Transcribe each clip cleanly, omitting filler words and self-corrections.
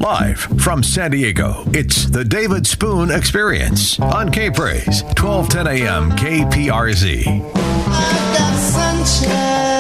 Live from San Diego, it's the David Spoon Experience on K-Praise, 1210 a.m. KPRZ. I've got sunshine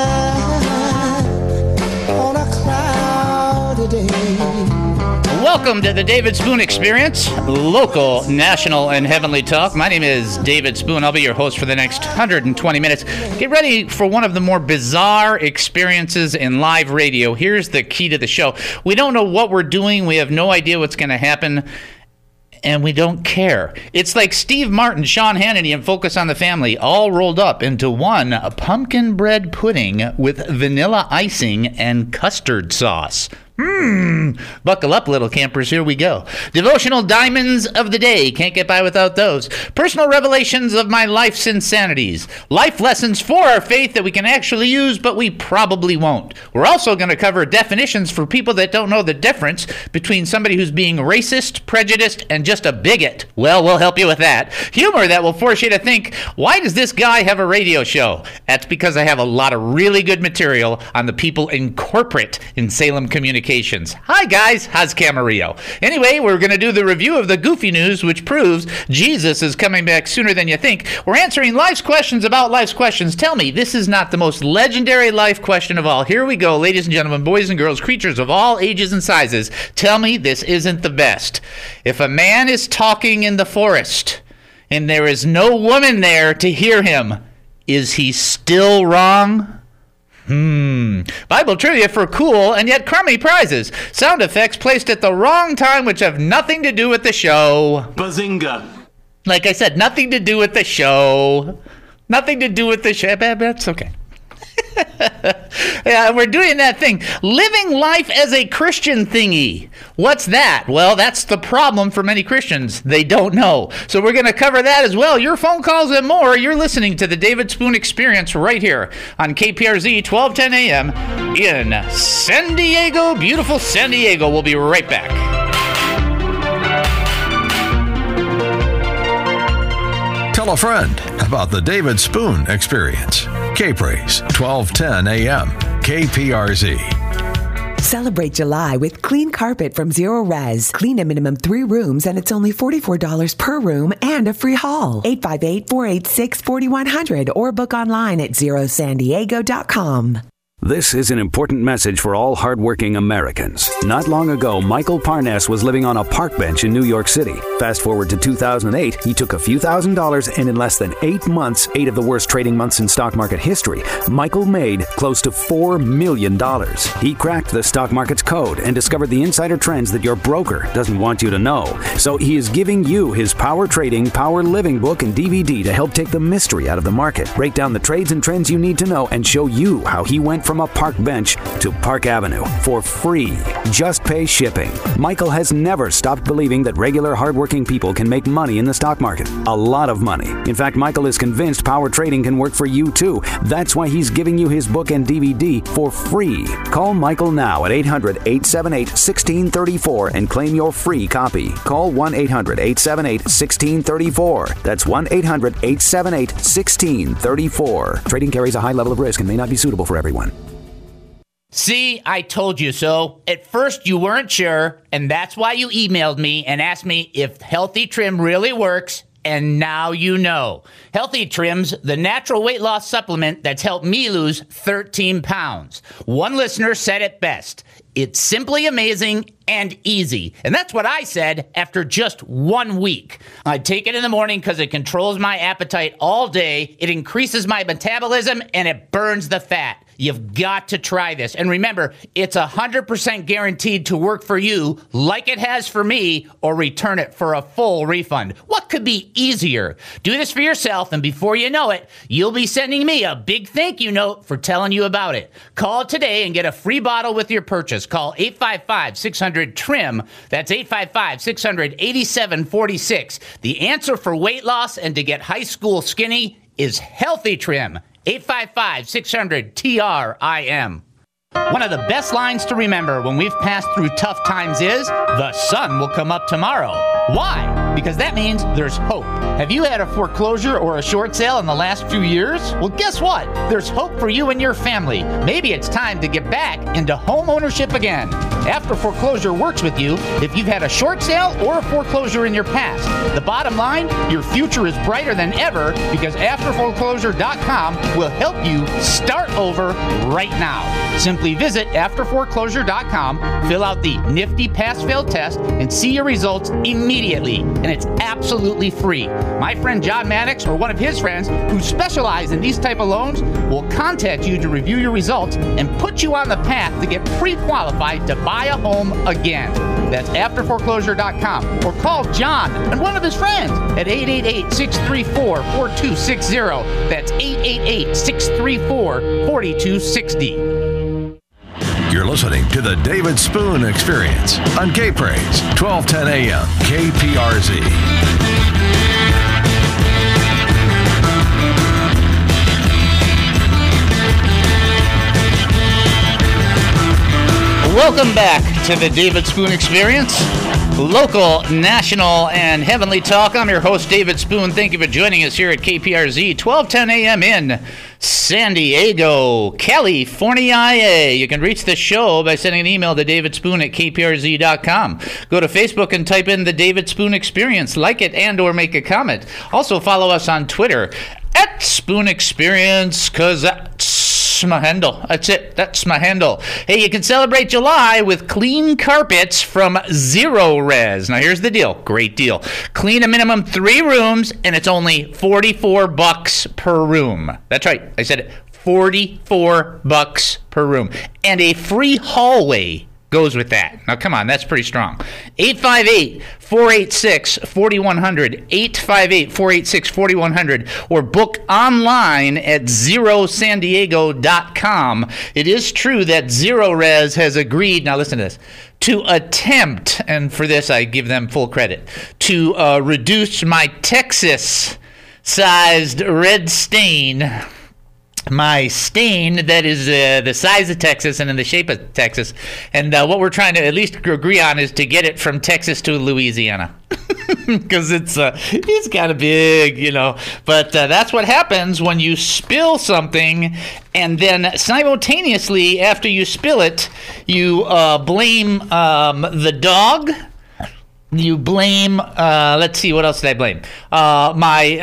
on a cloudy day. Welcome to the David Spoon Experience, local, national, and heavenly talk. My name is David Spoon. I'll be your host for the next 120 minutes. Get ready for one of the more bizarre experiences in live radio. Here's the key to the show. We don't know what we're doing. We have no idea what's going to happen. And we don't care. It's like Steve Martin, Sean Hannity, and Focus on the Family all rolled up into one pumpkin bread pudding with vanilla icing and custard sauce. Buckle up, little campers. Here we go. Devotional diamonds of the day. Can't get by without those. Personal revelations of my life's insanities. Life lessons for our faith that we can actually use, but we probably won't. We're also going to cover definitions for people that don't know the difference between somebody who's being racist, prejudiced, and just a bigot. Well, we'll help you with that. Humor that will force you to think, why does this guy have a radio show? That's because I have a lot of really good material on the people in corporate in Salem Communications. Hi guys, how's Camarillo? Anyway, we're going to do the review of the Goofy News, which proves Jesus is coming back sooner than you think. We're answering life's questions about life's questions. Tell me, this is not the most legendary life question of all. Here we go, ladies and gentlemen, boys and girls, creatures of all ages and sizes. Tell me this isn't the best. If a man is talking in the forest and there is no woman there to hear him, is he still wrong? Bible trivia for cool and yet crummy prizes. Sound effects placed at the wrong time which have nothing to do with the show. Bazinga. Like I said, nothing to do with the show. Nothing to do with the show. That's okay. Yeah, we're doing that thing. Living life as a Christian thingy. What's that? Well, that's the problem for many Christians. They don't know. So we're going to cover that as well. Your phone calls and more. You're listening to the David Spoon Experience right here on KPRZ 1210 a.m. in San Diego. Beautiful San Diego. We'll be right back. Tell a friend about the David Spoon Experience. K-Praise, 1210 a.m. KPRZ. Celebrate July with clean carpet from Zero Res. Clean a minimum 3 rooms and it's only $44 per room and a free haul. 858-486-4100 or book online at zerosandiego.com. This is an important message for all hardworking Americans. Not long ago, Michael Parnas was living on a park bench in New York City. Fast forward to 2008, he took a few $1,000s, and in less than 8 months, 8 of the worst trading months in stock market history, Michael made close to $4 million. He cracked the stock market's code and discovered the insider trends that your broker doesn't want you to know. So he is giving you his Power Trading, Power Living book and DVD to help take the mystery out of the market, break down the trades and trends you need to know, and show you how he went from a park bench to Park Avenue for free. Just pay shipping. Michael has never stopped believing that regular hardworking people can make money in the stock market. A lot of money. In fact, Michael is convinced power trading can work for you too. That's why he's giving you his book and DVD for free. Call Michael now at 800-878-1634 and claim your free copy. Call 1-800-878-1634. That's 1-800-878-1634. Trading carries a high level of risk and may not be suitable for everyone. See, I told you so. At first, you weren't sure, and that's why you emailed me and asked me if Healthy Trim really works, and now you know. Healthy Trim's the natural weight loss supplement that's helped me lose 13 pounds. One listener said it best. It's simply amazing and easy. And that's what I said after just 1 week. I take it in the morning because it controls my appetite all day, it increases my metabolism, and it burns the fat. You've got to try this. And remember, it's 100% guaranteed to work for you like it has for me, or return it for a full refund. What could be easier? Do this for yourself, and before you know it, you'll be sending me a big thank you note for telling you about it. Call today and get a free bottle with your purchase. Call 855-600-TRIM. That's 855-600-8746. The answer for weight loss and to get high school skinny is Healthy Trim. 855-600-TRIM. One of the best lines to remember when we've passed through tough times is, the sun will come up tomorrow. Why? because that means there's hope. Have you had a foreclosure or a short sale in the last few years? Well, guess what? There's hope for you and your family. Maybe it's time to get back into home ownership again. After Foreclosure works with you if you've had a short sale or a foreclosure in your past. The bottom line, your future is brighter than ever because AfterForeclosure.com will help you start over right now. Simply visit AfterForeclosure.com, fill out the nifty pass-fail test, and see your results immediately. And it's absolutely free. My friend John Maddox or one of his friends who specialize in these type of loans will contact you to review your results and put you on the path to get pre-qualified to buy a home again. That's AfterForeclosure.com or call John and one of his friends at 888-634-4260. That's 888-634-4260. You're listening to the David Spoon Experience on K-Praise, 1210 AM, KPRZ. Welcome back to the David Spoon Experience, local, national, and heavenly talk. I'm your host, David Spoon. Thank you for joining us here at KPRZ, 1210 AM in San Diego, California. You can reach the show by sending an email to davidspoon@kprz.com. Go to Facebook and type in the David Spoon Experience. Like it and or make a comment. Also follow us on Twitter at Spoon Experience, because that's my handle. That's it. That's my handle. Hey, you can celebrate July with clean carpets from Zero Res. Now, here's the deal. Great deal. Clean a minimum 3 rooms, and it's only $44 per room. That's right. I said it. $44 per room. And a free hallway goes with that. Now, come on, that's pretty strong. 858-486-4100, 858-486-4100, or book online at zerosandiego.com. It is true that Zero Res has agreed, now listen to this, to attempt, and for this I give them full credit, to reduce my Texas-sized red stain. My stain that is the size of Texas and in the shape of Texas. And what we're trying to at least agree on is to get it from Texas to Louisiana. Because it's kind of big, you know. But that's what happens when you spill something and then simultaneously after you spill it, you blame the dog. You blame, let's see, what else did I blame? My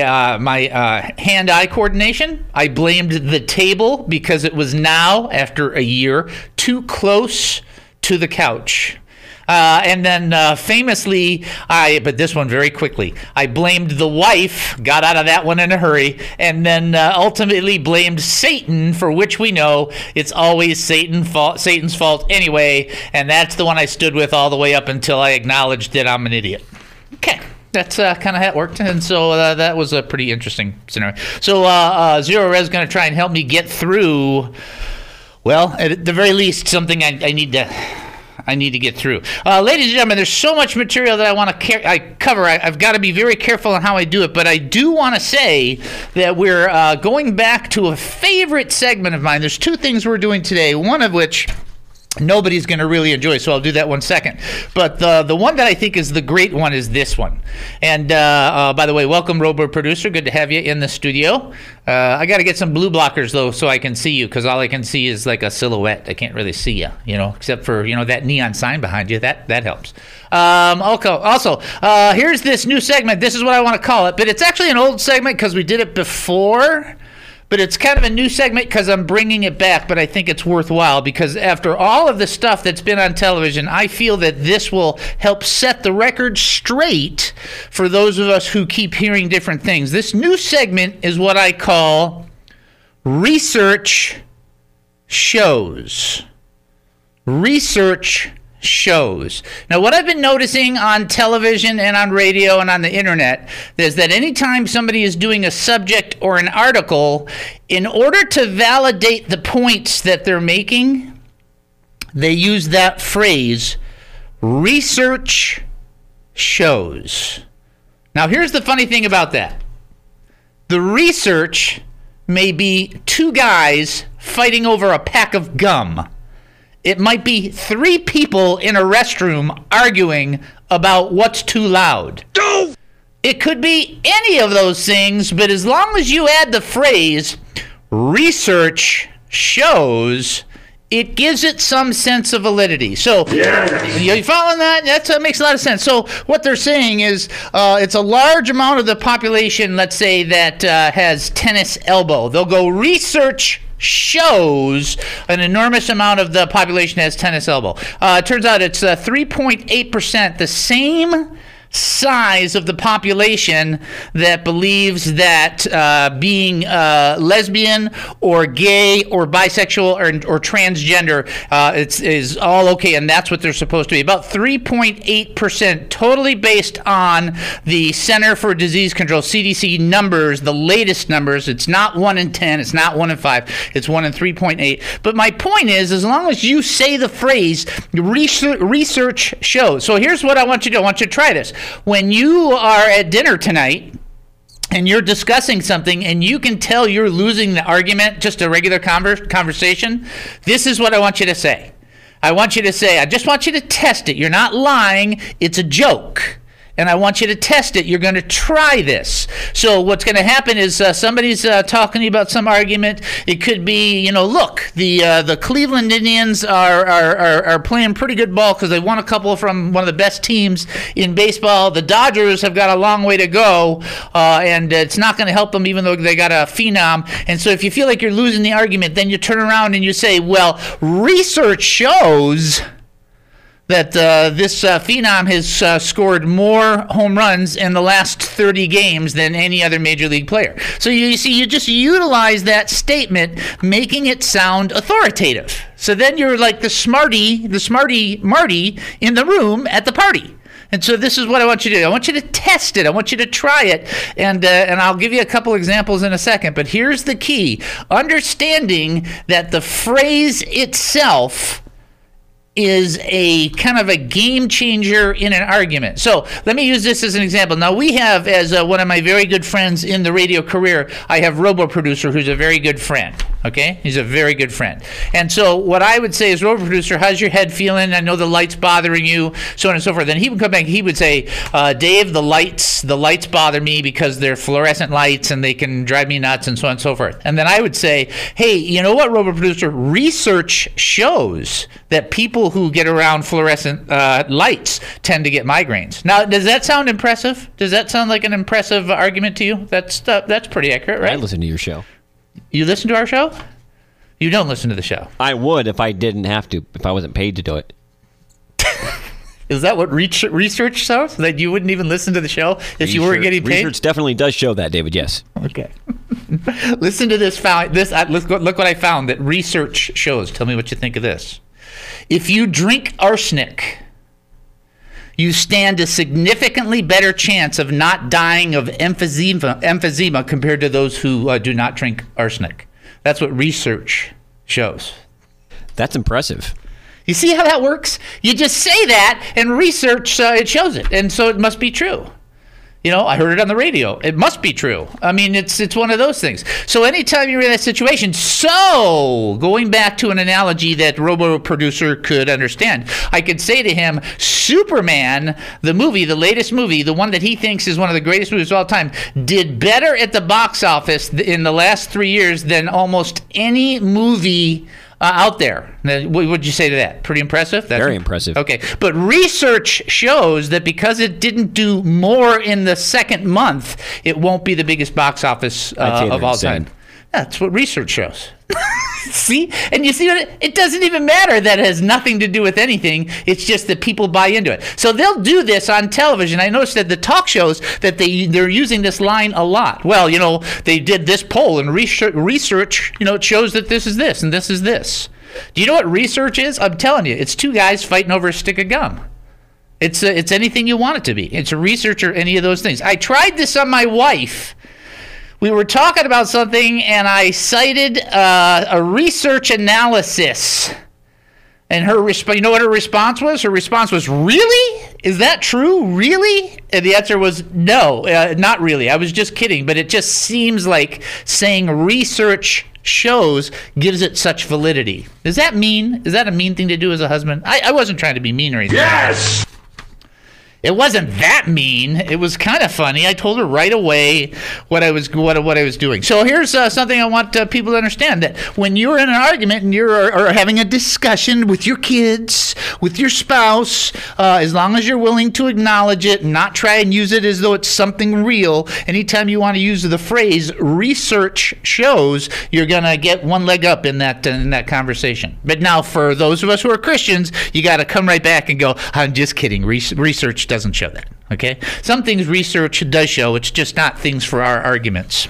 hand-eye coordination. I blamed the table because it was now, after a year, too close to the couch. And then famously, but this one very quickly, I blamed the wife, got out of that one in a hurry, and then ultimately blamed Satan, for which we know it's always Satan's fault anyway, and that's the one I stood with all the way up until I acknowledged that I'm an idiot. Okay. That's kind of how it worked, and so that was a pretty interesting scenario. So Zero Res is going to try and help me get through, well, at the very least, something I need to get through. Ladies and gentlemen, there's so much material that I want to cover. I've got to be very careful on how I do it, but I do want to say that we're going back to a favorite segment of mine. There's 2 things we're doing today, one of which nobody's going to really enjoy, so I'll do that one second. But the one that I think is the great one is this one. And by the way, welcome, Robo Producer. Good to have you in the studio. I got to get some blue blockers, though, so I can see you, because all I can see is like a silhouette. I can't really see you, except for, that neon sign behind you. That helps. Also, here's this new segment. This is what I want to call it, but it's actually an old segment because we did it before. But it's kind of a new segment because I'm bringing it back, but I think it's worthwhile because after all of the stuff that's been on television, I feel that this will help set the record straight for those of us who keep hearing different things. This new segment is what I call Research Shows. Research Shows. Now, what I've been noticing on television and on radio and on the internet is that anytime somebody is doing a subject or an article, in order to validate the points that they're making, they use that phrase, research shows. Now, here's the funny thing about that. The research may be 2 guys fighting over a pack of gum. It might be 3 people in a restroom arguing about what's too loud. It could be any of those things, but as long as you add the phrase research shows, it gives it some sense of validity. So, you following that? That makes a lot of sense. So, what they're saying is it's a large amount of the population, let's say, that has tennis elbow. They'll go research shows an enormous amount of the population has tennis elbow. It turns out it's 3.8%, the same size of the population that believes that being lesbian or gay or bisexual or transgender is all okay, and that's what they're supposed to be. About 3.8%, totally based on the Center for Disease Control, CDC numbers, the latest numbers. It's not 1 in 10, it's not 1 in 5, it's 1 in 3.8. But my point is, as long as you say the phrase research shows. So here's what I want you to do. I want you to try this. When you are at dinner tonight and you're discussing something and you can tell you're losing the argument, just a regular conversation, this is what I want you to say. I want you to say, I just want you to test it. You're not lying. It's a joke. And I want you to test it. You're going to try this. So what's going to happen is somebody's talking to you about some argument. It could be, look, the Cleveland Indians are playing pretty good ball because they won a couple from one of the best teams in baseball. The Dodgers have got a long way to go, and it's not going to help them even though they got a phenom. And so if you feel like you're losing the argument, then you turn around and you say, well, research shows that this phenom has scored more home runs in the last 30 games than any other major league player. So you see, you just utilize that statement, making it sound authoritative. So then you're like the smarty Marty in the room at the party. And so this is what I want you to do. I want you to test it. I want you to try it. And I'll give you a couple examples in a second. But here's the key. Understanding that the phrase itself is a kind of a game changer in an argument. So let me use this as an example. Now we have, as one of my very good friends in the radio career, I have Robo Producer, who's a very good friend. Okay, he's a very good friend. And so what I would say is, Robo Producer, how's your head feeling? I know the light's bothering you, so on and so forth. Then he would come back. He would say, Dave, the lights bother me because they're fluorescent lights and they can drive me nuts, and so on and so forth. And then I would say, hey, you know what, Robo Producer? Research shows that people who get around fluorescent lights tend to get migraines. Now, does that sound impressive? Does that sound like an impressive argument to you? That's pretty accurate, right? I listen to your show. You listen to our show? You don't listen to the show. I would if I didn't have to, if I wasn't paid to do it. Is that what research shows? That you wouldn't even listen to the show if you weren't getting paid? Research definitely does show that, David, yes. Okay. Listen to this. Look what I found that research shows. Tell me what you think of this. If you drink arsenic, you stand a significantly better chance of not dying of emphysema compared to those who do not drink arsenic. That's what research shows. That's impressive. You see how that works? You just say that, and research, it shows it. And so it must be true. I heard it on the radio. It must be true. I mean, it's one of those things. So anytime you're in that situation, so going back to an analogy that Robo Producer could understand, I could say to him, Superman, the movie, the latest movie, the one that he thinks is one of the greatest movies of all time, did better at the box office in the last 3 years than almost any movie out there. What would you say to that? Pretty impressive? Very impressive. Okay. But research shows that because it didn't do more in the second month, it won't be the biggest box office of all time. That's what research shows. See? And you see what it doesn't even matter that it has nothing to do with anything. It's just that people buy into it. So they'll do this on television. I noticed that the talk shows that they're using this line a lot. Well, they did this poll and research, it shows that this is this and this is this. Do you know what research is? I'm telling you, it's 2 guys fighting over a stick of gum. It's anything you want it to be. It's a research or any of those things. I tried this on my wife. We were talking about something, and I cited a research analysis. And her you know what her response was? Her response was, really? Is that true? Really? And the answer was no, not really. I was just kidding. But it just seems like saying research shows gives it such validity. Is that mean? Is that a mean thing to do as a husband? I wasn't trying to be mean or anything. Yes! It wasn't that mean. It was kind of funny. I told her right away what I was doing. So here's something I want people to understand, that when you're in an argument and you're having a discussion with your kids, with your spouse, as long as you're willing to acknowledge it and not try and use it as though it's something real, anytime you want to use the phrase research shows, you're going to get one leg up in that conversation. But now for those of us who are Christians, you got to come right back and go, I'm just kidding. Research doesn't show that, okay? Some things research does show. It's just not things for our arguments.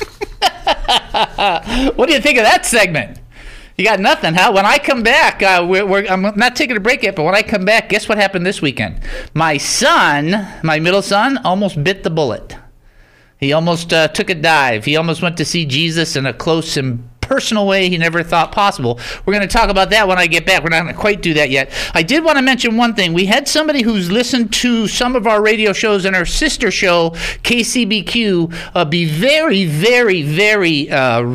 What do you think of that segment? You got nothing, huh? When I come back, I'm not taking a break yet, but when I come back, guess what happened this weekend? My son, my middle son, almost bit the bullet. He almost took a dive. He almost went to see Jesus in a close and personal way he never thought possible. We're going to talk about that when I get back. We're not going to quite do that yet. I did want to mention one thing. We had somebody who's listened to some of our radio shows and our sister show, KCBQ, be very, very, very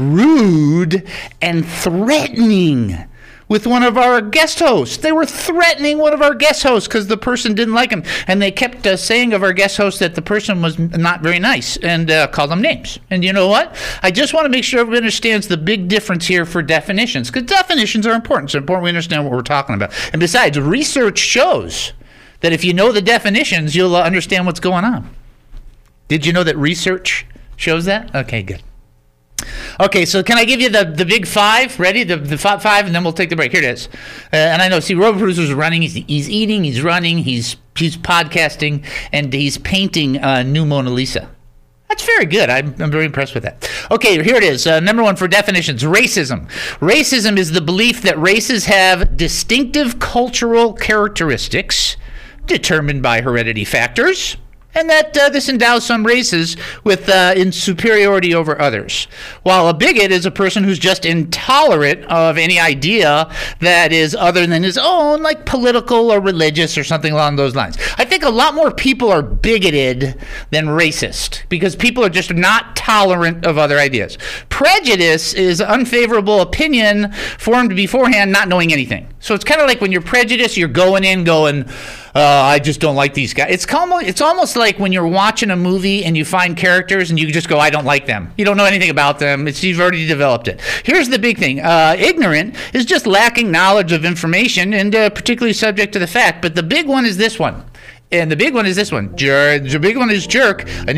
rude and threatening with one of our guest hosts. They were threatening one of our guest hosts because the person didn't like him. And they kept saying of our guest host that the person was not very nice and called them names. And you know what? I just want to make sure everybody understands the big difference here for definitions, because definitions are important. It's important we understand what we're talking about. And besides, research shows that if you know the definitions, you'll understand what's going on. Did you know that research shows that? Okay, good. Okay, so can I give you the big five? Ready? The five, and then we'll take the break. Here it is. And I know, see, Rover Cruiser's running. He's eating, he's running, he's podcasting, and he's painting new Mona Lisa. That's very good. I'm very impressed with that. Okay, here it is. Number one for definitions, racism. Racism is the belief that races have distinctive cultural characteristics determined by heredity factors, and that this endows some races with in superiority over others. While a bigot is a person who's just intolerant of any idea that is other than his own, like political or religious or something along those lines. I think a lot more people are bigoted than racist because people are just not tolerant of other ideas. Prejudice is unfavorable opinion formed beforehand, not knowing anything. So it's kind of like when you're prejudiced, you're going in going, I just don't like these guys. It's almost like when you're watching a movie and you find characters and you just go, I don't like them. You don't know anything about them. You've already developed it. Here's the big thing. Ignorant is just lacking knowledge of information and particularly subject to the fact. But the big one is this one. And the big one is this one. The big one is jerk, an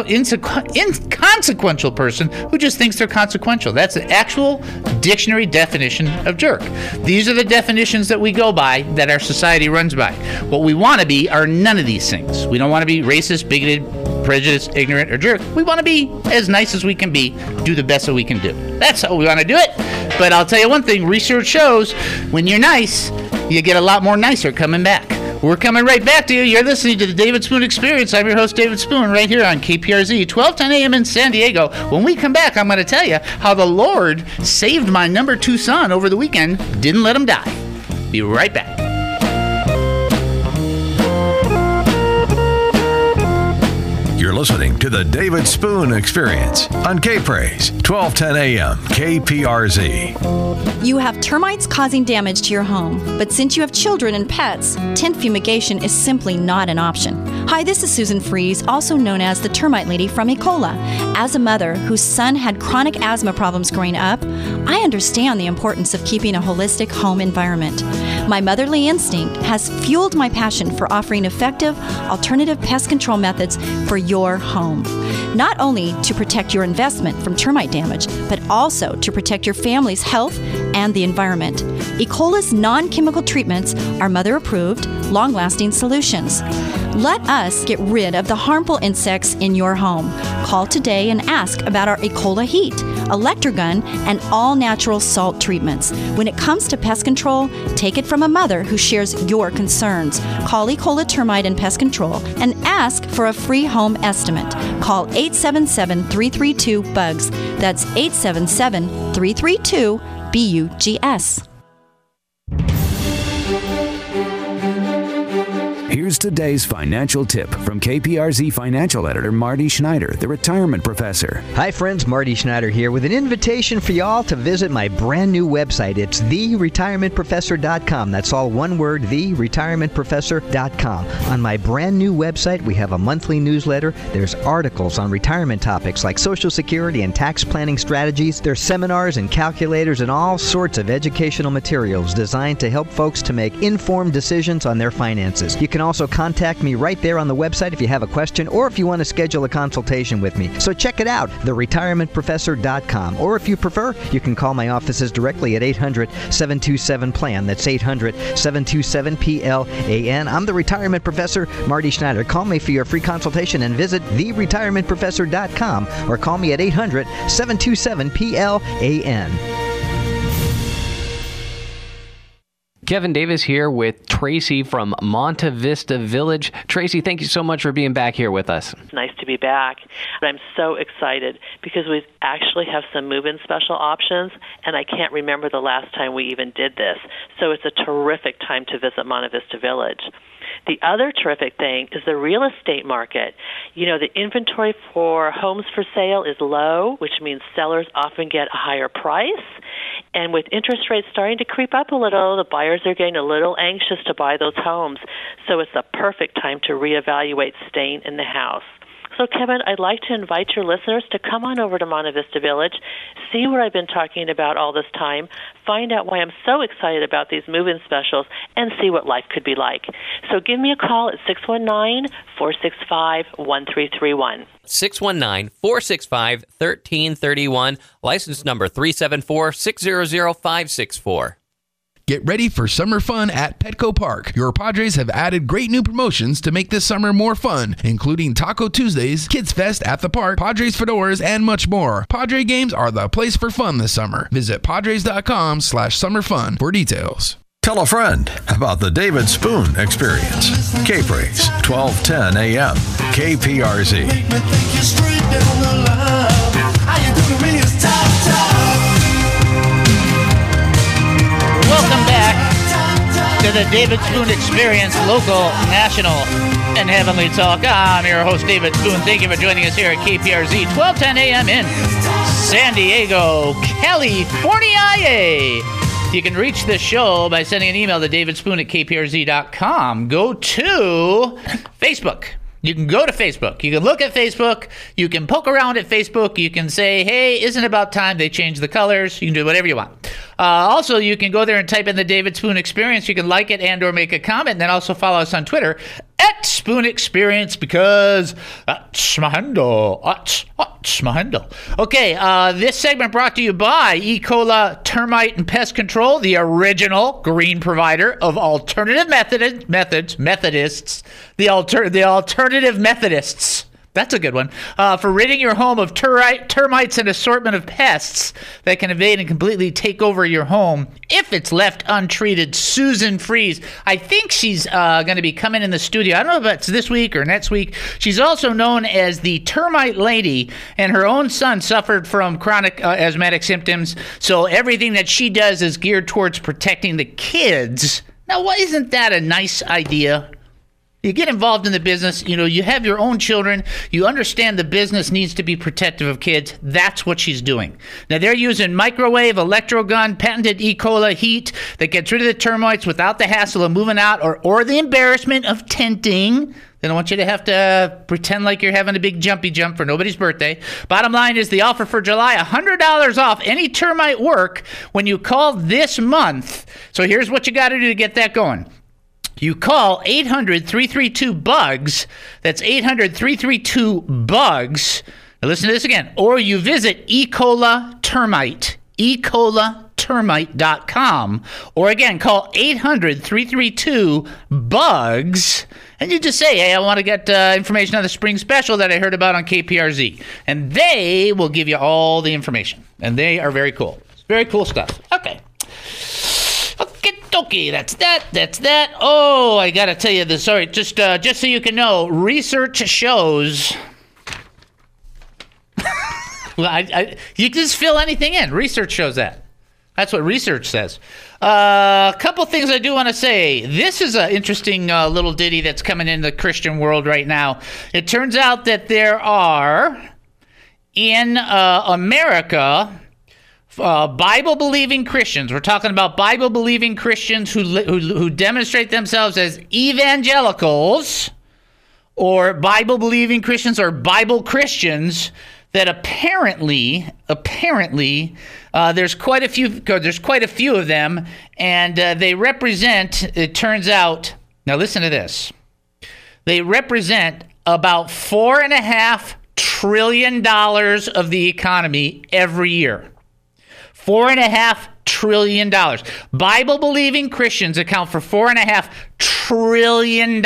inconsequential person who just thinks they're consequential. That's the actual dictionary definition of jerk. These are the definitions that we go by, that our society runs by. What we want to be are none of these things. We don't want to be racist, bigoted, prejudiced, ignorant, or jerk. We want to be as nice as we can be, do the best that we can do. That's how we want to do it. But I'll tell you one thing, research shows when you're nice, you get a lot more nicer coming back. We're coming right back to you. You're listening to the David Spoon Experience. I'm your host, David Spoon, right here on KPRZ, 1210 a.m. in San Diego. When we come back, I'm going to tell you how the Lord saved my number 2 son over the weekend, didn't let him die. Be right back. You're listening to the David Spoon Experience on K-Praise, 1210 a.m. KPRZ. You have termites causing damage to your home, but since you have children and pets, tent fumigation is simply not an option. Hi, this is Susan Fries, also known as the Termite Lady from Ecola. As a mother whose son had chronic asthma problems growing up, I understand the importance of keeping a holistic home environment. My motherly instinct has fueled my passion for offering effective, alternative pest control methods for your home. Not only to protect your investment from termite damage, but also to protect your family's health and the environment. Ecola's non-chemical treatments are mother-approved, long-lasting solutions. Let us get rid of the harmful insects in your home. Call today and ask about our Ecola Heat, Electrogun, and all-natural salt treatments. When it comes to pest control, take it from a mother who shares your concerns. Call Ecola Termite and Pest Control and ask for a free home estimate. Call 877-332-BUGS. That's 877-332-BUGS. Here's today's financial tip from KPRZ financial editor Marty Schneider, the retirement professor. Hi friends, Marty Schneider here with an invitation for y'all to visit my brand new website. It's theretirementprofessor.com. That's all one word, theretirementprofessor.com. On my brand new website, we have a monthly newsletter. There's articles on retirement topics like Social Security and tax planning strategies. There's seminars and calculators and all sorts of educational materials designed to help folks to make informed decisions on their finances. You can also contact me right there on the website if you have a question or if you want to schedule a consultation with me. So check it out, theretirementprofessor.com. Or if you prefer, you can call my offices directly at 800-727-PLAN. That's 800-727-PLAN. I'm the retirement professor, Marty Schneider. Call me for your free consultation and visit theretirementprofessor.com or call me at 800-727-PLAN. Kevin Davis here with Tracy from Monte Vista Village. Tracy, thank you so much for being back here with us. It's nice to be back. I'm so excited because we actually have some move-in special options, and I can't remember the last time we even did this. So it's a terrific time to visit Monte Vista Village. The other terrific thing is the real estate market. You know, the inventory for homes for sale is low, which means sellers often get a higher price. And with interest rates starting to creep up a little, the buyers are getting a little anxious to buy those homes. So it's the perfect time to reevaluate staying in the house. So, Kevin, I'd like to invite your listeners to come on over to Monte Vista Village, see what I've been talking about all this time, find out why I'm so excited about these move-in specials, and see what life could be like. So give me a call at 619-465-1331. 619-465-1331. License number 374-600-564. Get ready for summer fun at Petco Park. Your Padres have added great new promotions to make this summer more fun, including Taco Tuesdays, Kids Fest at the park, Padres fedoras, and much more. Padre games are the place for fun this summer. Visit padres.com/summerfun for details. Tell a friend about the David Spoon Experience. K-Praise, 1210 AM, KPRZ. Welcome back to the David Spoon Experience, local, national, and heavenly talk. I'm your host, David Spoon. Thank you for joining us here at KPRZ, 1210 AM in San Diego, California. You can reach the show by sending an email to davidspoon@kprz.com. Go to Facebook. You can go to Facebook. You can look at Facebook. You can poke around at Facebook. You can say, hey, isn't it about time they change the colors? You can do whatever you want. Also, you can go there and type in the David Spoon Experience. You can like it and or make a comment. And then also follow us on Twitter at Spoon Experience because that's my handle. That's my handle. Okay, this segment brought to you by Ecola Termite and Pest Control, the original green provider of alternative Methodists. The alternative Methodists. That's a good one. For ridding your home of termites and assortment of pests that can invade and completely take over your home if it's left untreated. Susan Fries. I think she's going to be coming in the studio. I don't know if it's this week or next week. She's also known as the Termite Lady, and her own son suffered from chronic asthmatic symptoms. So everything that she does is geared towards protecting the kids. Now, why isn't that a nice idea? You get involved in the business, you have your own children, you understand the business needs to be protective of kids. That's what she's doing. Now, they're using microwave, electrogun, patented E. coli heat that gets rid of the termites without the hassle of moving out or the embarrassment of tenting. They don't want you to have to pretend like you're having a big jumpy jump for nobody's birthday. Bottom line is the offer for July, $100 off any termite work when you call this month. So here's what you got to do to get that going. You call 800-332-BUGS. That's 800-332-BUGS. Now listen to this again. Or you visit Ecola Termite, EcolaTermite.com. Or again, call 800-332-BUGS. And you just say, hey, I want to get information on the spring special that I heard about on KPRZ. And they will give you all the information. And they are very cool. It's very cool stuff. Okay, that's that. Oh, I got to tell you this. Sorry, just so you can know, research shows... Well, you can just fill anything in. Research shows that. That's what research says. A couple things I do want to say. This is an interesting little ditty that's coming in the Christian world right now. It turns out that there are, in America, Bible-believing Christians. We're talking about Bible-believing Christians who demonstrate themselves as evangelicals, or Bible-believing Christians, or Bible Christians, that apparently there's quite a few of them, and they represent, it turns out, now listen to this, they represent about $4.5 trillion of the economy every year. $4.5 trillion. Bible-believing Christians account for $4.5 trillion.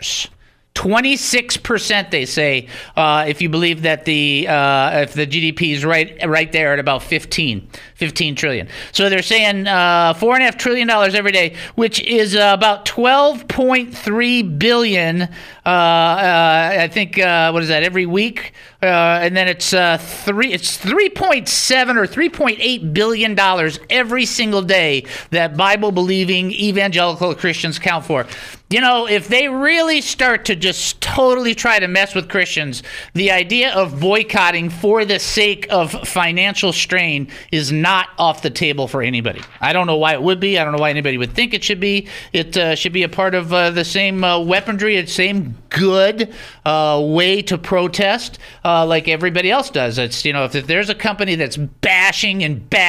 26%, they say, if you believe that if the GDP is right there at about 15 trillion. So they're saying $4.5 trillion every day, which is about 12.3 billion. I think what is that, every week? And then it's 3.7 or $3.8 billion every single day that Bible-believing evangelical Christians count for. You know, if they really start to just totally try to mess with Christians, the idea of boycotting for the sake of financial strain is not off the table for anybody. I don't know why it would be. I don't know why anybody would think it should be. It should be a part of the same weaponry, the same good way to protest like everybody else does. It's, you know, if there's a company that's bashing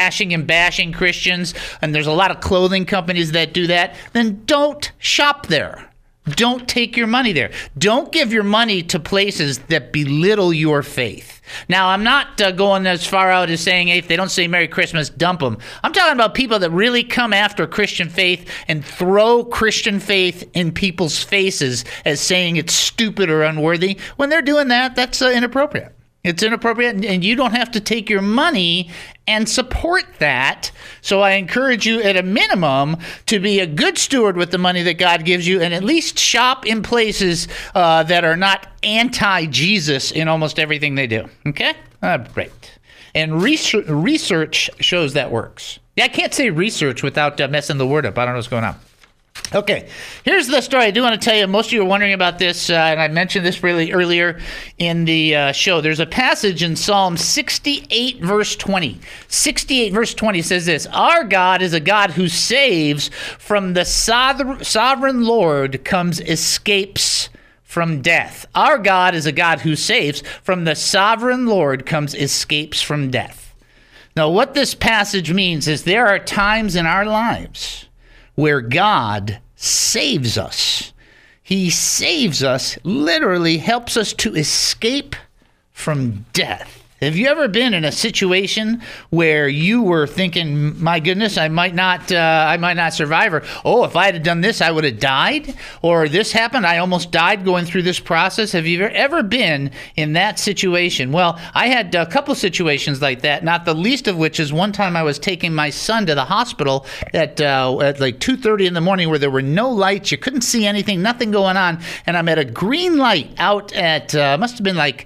Christians, and there's a lot of clothing companies that do that, then don't shop there. Don't take your money there. Don't give your money to places that belittle your faith. Now, I'm not going as far out as saying, hey, if they don't say Merry Christmas, dump them. I'm talking about people that really come after Christian faith and throw Christian faith in people's faces as saying it's stupid or unworthy. When they're doing that, that's inappropriate. It's inappropriate, and you don't have to take your money and support that. So I encourage you, at a minimum, to be a good steward with the money that God gives you, and at least shop in places that are not anti-Jesus in almost everything they do. Okay? Great. And research shows that works. Yeah, I can't say research without messing the word up. I don't know what's going on. Okay, here's the story. I do want to tell you, most of you are wondering about this, and I mentioned this really earlier in the show. There's a passage in Psalm 68, verse 20. 68, verse 20 says this: Our God is a God who saves. From the sovereign Lord comes escapes from death. Our God is a God who saves. From the sovereign Lord comes escapes from death. Now, what this passage means is there are times in our lives where God saves us. He saves us, literally helps us to escape from death. Have you ever been in a situation where you were thinking, my goodness, I might not survive, or, oh, if I had done this, I would have died, or this happened, I almost died going through this process? Have you ever been in that situation? Well, I had a couple situations like that, not the least of which is one time I was taking my son to the hospital at like 2:30 in the morning, where there were no lights, you couldn't see anything, nothing going on, and I'm at a green light out at, must have been like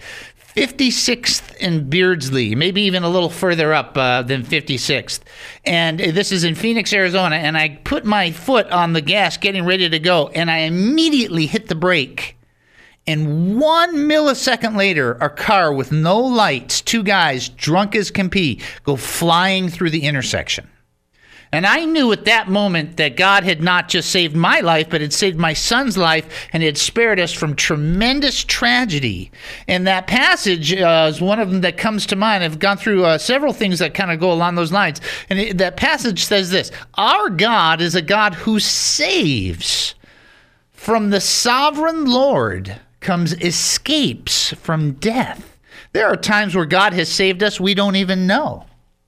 56th and Beardsley, maybe even a little further up than 56th. And this is in Phoenix, Arizona. And I put my foot on the gas getting ready to go, and I immediately hit the brake. And 1 millisecond later, a car with no lights, two guys drunk as can be, go flying through the intersection. And I knew at that moment that God had not just saved my life, but had saved my son's life, and had spared us from tremendous tragedy. And that passage is one of them that comes to mind. I've gone through several things that kind of go along those lines. And that passage says this: Our God is a God who saves. From the sovereign Lord comes escapes from death. There are times where God has saved us we don't even know.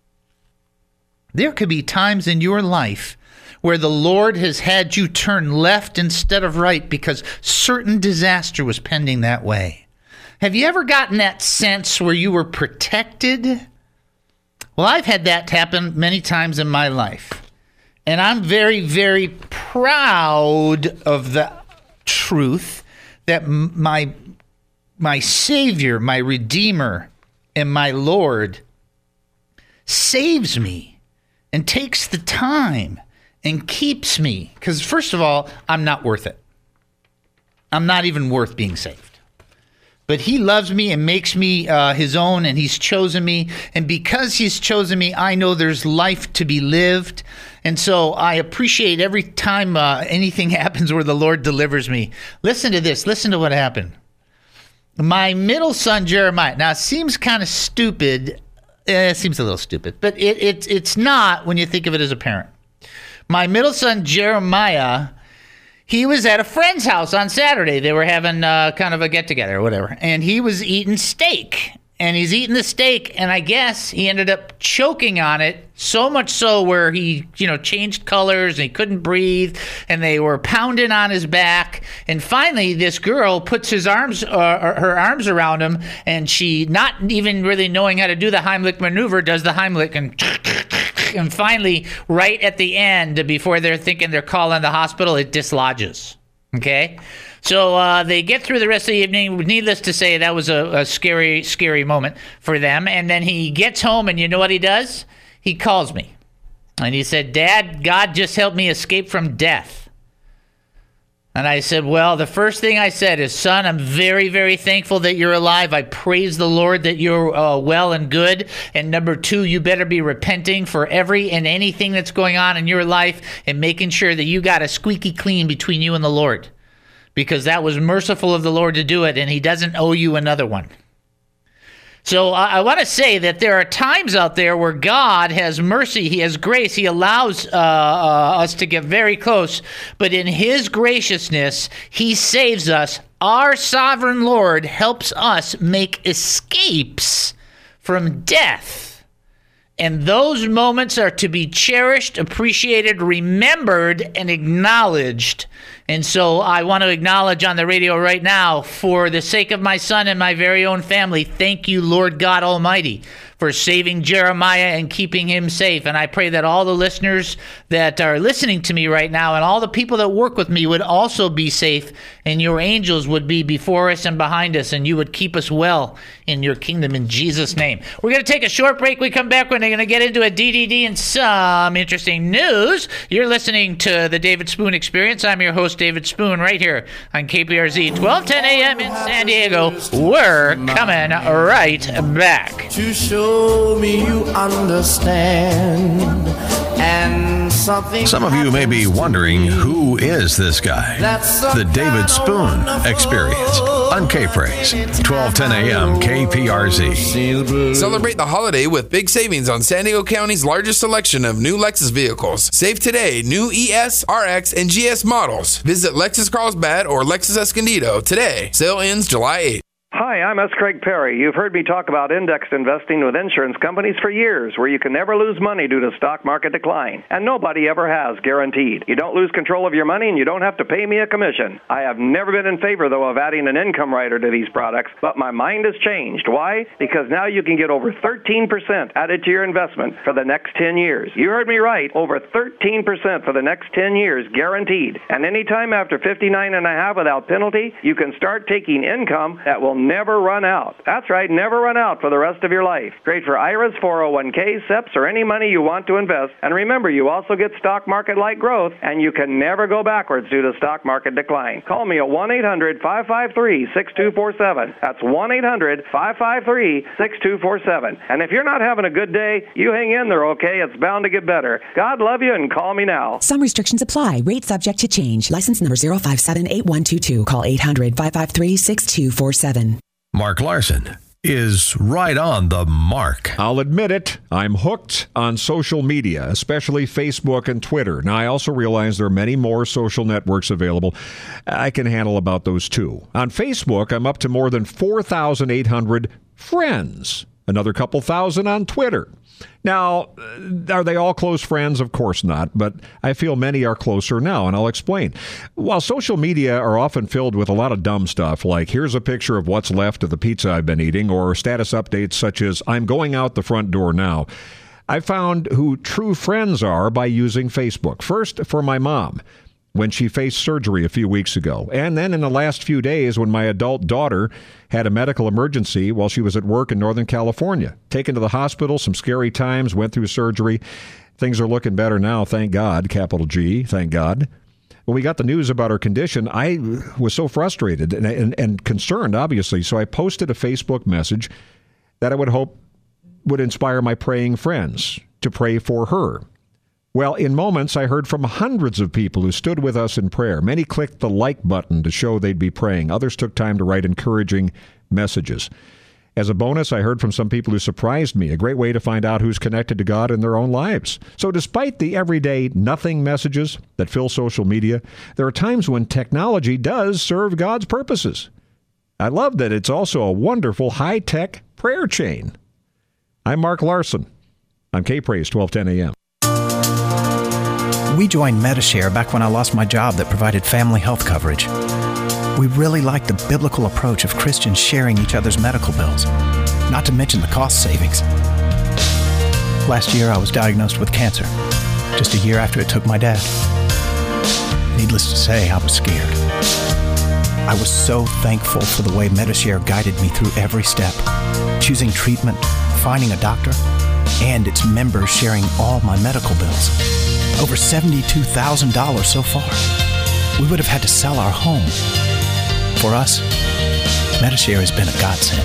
There could be times in your life where the Lord has had you turn left instead of right because certain disaster was pending that way. Have you ever gotten that sense where you were protected? Well, I've had that happen many times in my life. And I'm very, very proud of the truth that my Savior, my Redeemer, and my Lord saves me and takes the time and keeps me. Because first of all, I'm not worth it. I'm not even worth being saved. But he loves me and makes me his own, and he's chosen me. And because he's chosen me, I know there's life to be lived. And so I appreciate every time anything happens where the Lord delivers me. Listen to this. Listen to what happened. My middle son, Jeremiah. Now, it seems kind of stupid. It seems a little stupid. But it's not when you think of it as a parent. My middle son, Jeremiah, he was at a friend's house on Saturday. They were having kind of a get-together or whatever. And he was eating steak. And he's eating the steak, and I guess he ended up choking on it, so much so where he, changed colors and he couldn't breathe, and they were pounding on his back. And finally, this girl puts her arms around him, and she, not even really knowing how to do the Heimlich maneuver, does the Heimlich, and finally, right at the end, before they're thinking they're calling the hospital, it dislodges. Okay? So they get through the rest of the evening. Needless to say, that was a scary, scary moment for them. And then he gets home, and you know what he does? He calls me. And he said, Dad, God just helped me escape from death. And I said, well, the first thing I said is, son, I'm very, very thankful that you're alive. I praise the Lord that you're well and good. And number two, you better be repenting for every and anything that's going on in your life and making sure that you got a squeaky clean between you and the Lord. Because that was merciful of the Lord to do it, and he doesn't owe you another one. So I want to say that there are times out there where God has mercy, he has grace, he allows us to get very close, but in his graciousness, he saves us. Our sovereign Lord helps us make escapes from death. And those moments are to be cherished, appreciated, remembered, and acknowledged. And so I want to acknowledge on the radio right now, for the sake of my son and my very own family, thank you, Lord God Almighty, for saving Jeremiah and keeping him safe. And I pray that all the listeners that are listening to me right now and all the people that work with me would also be safe, and your angels would be before us and behind us, and you would keep us well in your kingdom in Jesus' name. We're going to take a short break. We come back when they're going to get into a DDD and some interesting news. You're listening to the David Spoon Experience. I'm your host, David Spoon, right here on KPRZ, 1210 a.m. in San Diego. We're coming right back. To show me you understand, and something. Some of you may be wondering, who is this guy? The David Spoon Experience on K-Praise, 1210 a.m. KPRZ. Celebrate the holiday with big savings on San Diego County's largest selection of new Lexus vehicles. Save today, new ES, RX, and GS models. Visit Lexus Carlsbad or Lexus Escondido today. Sale ends July 8th. Hi, I'm S. Craig Perry. You've heard me talk about indexed investing with insurance companies for years, where you can never lose money due to stock market decline. And nobody ever has, guaranteed. You don't lose control of your money, and you don't have to pay me a commission. I have never been in favor, though, of adding an income rider to these products, but my mind has changed. Why? Because now you can get over 13% added to your investment for the next 10 years. You heard me right, over 13% for the next 10 years, guaranteed. And anytime after 59.5 without penalty, you can start taking income that will never run out. That's right, never run out for the rest of your life. Great for IRAs, 401ks, SEPs, or any money you want to invest. And remember, you also get stock market-like growth, and you can never go backwards due to stock market decline. Call me at 1-800-553-6247. That's 1-800-553-6247. And if you're not having a good day, you hang in there, okay? It's bound to get better. God love you, and call me now. Some restrictions apply. Rate subject to change. License number 0578122. Call 800-553-6247. Mark Larson is right on the mark. I'll admit it, I'm hooked on social media, especially Facebook and Twitter. Now, I also realize there are many more social networks available. I can handle about those too. On Facebook, I'm up to more than 4,800 friends. Another couple thousand on Twitter. Now, are they all close friends? Of course not, but I feel many are closer now, and I'll explain. While social media are often filled with a lot of dumb stuff, like here's a picture of what's left of the pizza I've been eating, or status updates such as I'm going out the front door now, I found who true friends are by using Facebook. First, for my mom, when she faced surgery a few weeks ago. And then in the last few days when my adult daughter had a medical emergency while she was at work in Northern California. Taken to the hospital, some scary times, went through surgery. Things are looking better now, thank God, capital G, thank God. When we got the news about her condition, I was so frustrated and concerned, obviously, so I posted a Facebook message that I would hope would inspire my praying friends to pray for her. Well, in moments, I heard from hundreds of people who stood with us in prayer. Many clicked the like button to show they'd be praying. Others took time to write encouraging messages. As a bonus, I heard from some people who surprised me, a great way to find out who's connected to God in their own lives. So despite the everyday nothing messages that fill social media, there are times when technology does serve God's purposes. I love that it's also a wonderful high-tech prayer chain. I'm Mark Larson on K-Praise 1210 AM. We joined Medi-Share back when I lost my job that provided family health coverage. We really liked the biblical approach of Christians sharing each other's medical bills, not to mention the cost savings. Last year, I was diagnosed with cancer, just a year after it took my dad. Needless to say, I was scared. I was so thankful for the way Medi-Share guided me through every step, choosing treatment, finding a doctor, and its members sharing all my medical bills. Over $72,000 so far. We would have had to sell our home. For us, Medi-Share has been a godsend.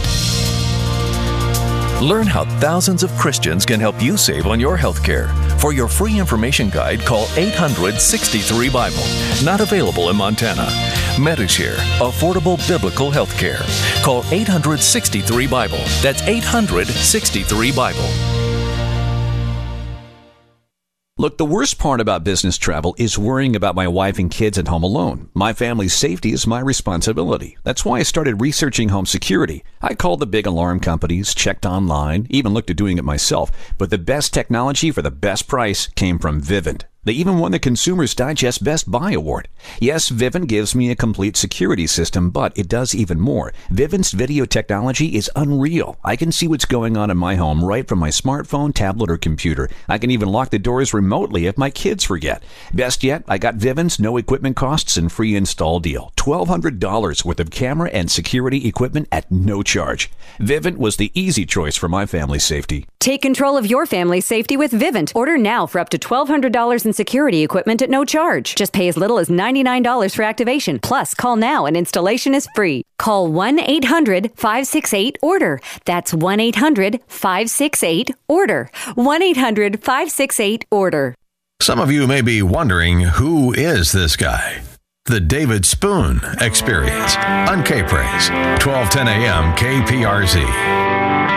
Learn how thousands of Christians can help you save on your health care. For your free information guide, call 800-63-BIBLE. Not available in Montana. Medi-Share, affordable biblical health care. Call 800-63-BIBLE. That's 800-63-BIBLE. Look, the worst part about business travel is worrying about my wife and kids at home alone. My family's safety is my responsibility. That's why I started researching home security. I called the big alarm companies, checked online, even looked at doing it myself. But the best technology for the best price came from Vivint. They even won the Consumer's Digest Best Buy Award. Yes, Vivint gives me a complete security system, but it does even more. Vivint's video technology is unreal. I can see what's going on in my home right from my smartphone, tablet, or computer. I can even lock the doors remotely if my kids forget. Best yet, I got Vivint's no equipment costs and free install deal. $1,200 worth of camera and security equipment at no charge. Vivint was the easy choice for my family's safety. Take control of your family's safety with Vivint. Order now for up to $1,200 in security equipment at no charge. Just pay as little as $99 for activation. Plus, call now and installation is free. Call 1-800-568-ORDER. That's 1-800-568-ORDER. 1-800-568-ORDER. Some of you may be wondering, who is this guy? The David Spoon Experience on K-Praise, 1210 AM KPRZ.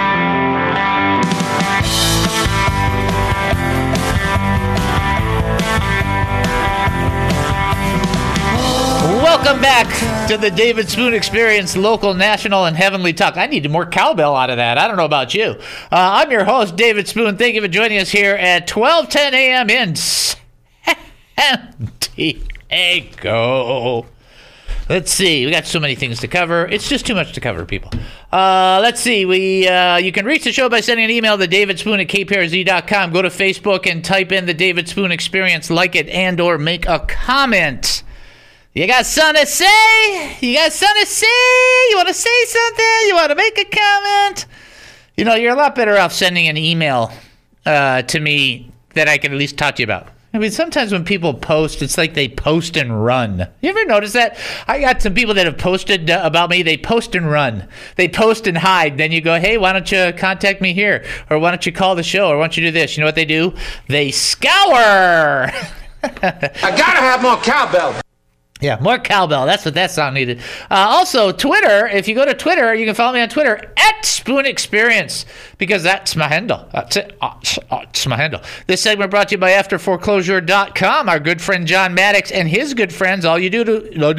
Welcome back to the David Spoon Experience, local, national, and heavenly talk. I need more cowbell out of that. I don't know about you. I'm your host, David Spoon. Thank you for joining us here at 12:10 a.m. in San Diego. Let's see. We got so many things to cover. It's just too much to cover, people. Let's see. You can reach the show by sending an email to davidspoon@kprz.com. Go to Facebook and type in the David Spoon Experience, like it, and or make a comment. You got something to say? You got something to say? You want to say something? You want to make a comment? You know, you're a lot better off sending an email to me that I can at least talk to you about. I mean, sometimes when people post, it's like they post and run. You ever notice that? I got some people that have posted about me. They post and run. They post and hide. Then you go, hey, why don't you contact me here? Or why don't you call the show? Or why don't you do this? You know what they do? They scour. I gotta have more cowbell. Yeah, more cowbell. That's what that song needed. Also, Twitter. If you go to Twitter, you can follow me on Twitter @Spoon Experience, because that's my handle. That's it. It's my handle. This segment brought to you by AfterForeclosure.com. Our good friend John Maddox and his good friends. All you do to punch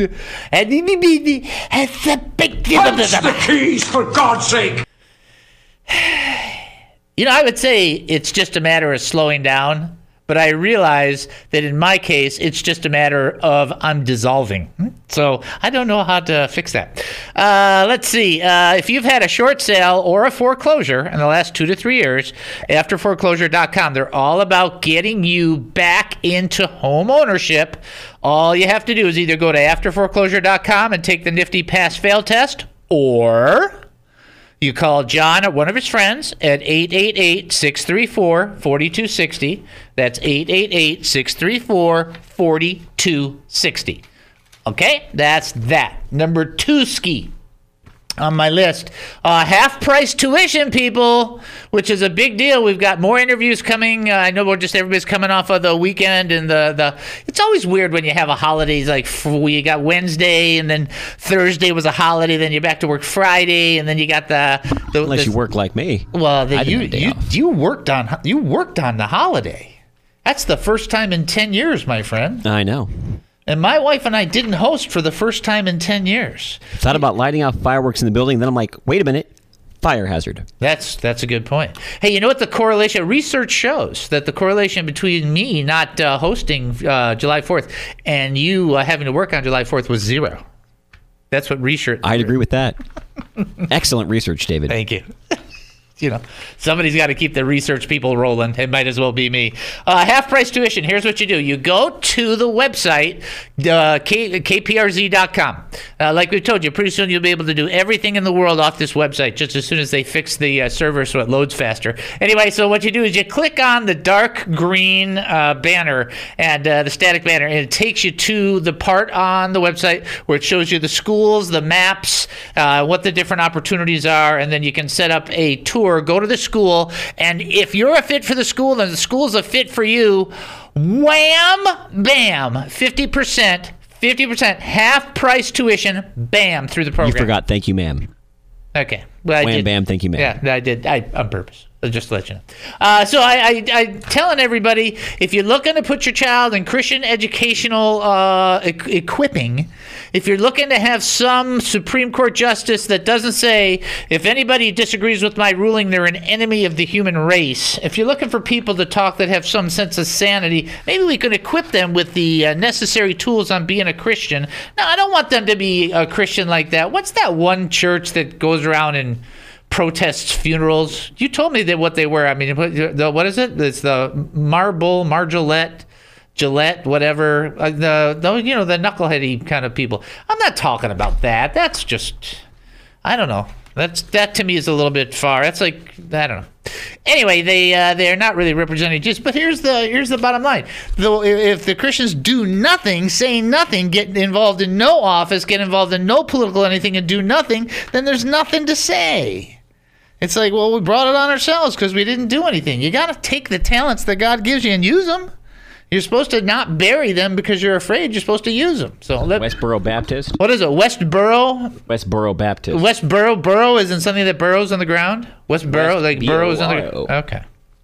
the keys, for God's sake. You know, I would say it's just a matter of slowing down. But I realize that in my case, it's just a matter of I'm dissolving. So I don't know how to fix that. Let's see. If you've had a short sale or a foreclosure in the last 2 to 3 years, AfterForeclosure.com, they're all about getting you back into home ownership. All you have to do is either go to AfterForeclosure.com and take the nifty pass-fail test, or You call John or one of his friends at 888-634-4260. That's 888-634-4260. Okay, that's that. Number 2 ski on my list. Half-price tuition, people, which is a big deal. We've got more interviews coming. I know everybody's coming off of the weekend, and it's always weird when you have a holidays like you got Wednesday, and then Thursday was a holiday, then you're back to work Friday, and then you got unless you work like me. Well, you worked on the holiday. That's the first time in 10 years, my friend. I know. And my wife and I didn't host for the first time in 10 years. Thought about lighting off fireworks in the building. Then I'm like, wait a minute. Fire hazard. That's a good point. Hey, you know what the correlation? Research shows that the correlation between me not hosting July 4th and you having to work on July 4th was 0. That's what research. I'd agree with that. Excellent research, David. Thank you. Somebody's got to keep the research people rolling. It might as well be me. Half-price tuition. Here's what you do. You go to the website, kprz.com. Like we told you, pretty soon you'll be able to do everything in the world off this website, just as soon as they fix the server so it loads faster. Anyway, so what you do is you click on the dark green banner and the static banner, and it takes you to the part on the website where it shows you the schools, the maps, what the different opportunities are, and then you can set up a tour. Go to the school, and if you're a fit for the school, then the school's a fit for you. Wham, bam, 50% half price tuition, bam, through the program. You forgot, thank you, ma'am. Okay. Well, Wham, bam, thank you, ma'am. Yeah, I did. On purpose. Just to let you know. So I'm telling everybody, if you're looking to put your child in Christian educational equipping, if you're looking to have some Supreme Court justice that doesn't say, if anybody disagrees with my ruling, they're an enemy of the human race. If you're looking for people to talk that have some sense of sanity, maybe we could equip them with the necessary tools on being a Christian. Now, I don't want them to be a Christian like that. What's that one church that goes around and protests funerals? You told me that what they were. I mean, what is it? It's the Gillette, whatever. The knuckleheady kind of people. I'm not talking about that. That's just, I don't know. That to me is a little bit far. That's like, I don't know. Anyway, they're not really representing Jesus. But here's the bottom line. Though if the Christians do nothing, say nothing, get involved in no office, get involved in no political anything, and do nothing, then there's nothing to say. It's like, well, we brought it on ourselves because we didn't do anything. You got to take the talents that God gives you and use them. You're supposed to not bury them because you're afraid. You're supposed to use them. So Westboro Baptist? What is it? Westboro? Westboro Baptist. Westboro? Burrow isn't something that burrows on the ground? Westboro? Like burrows on the ground? Okay.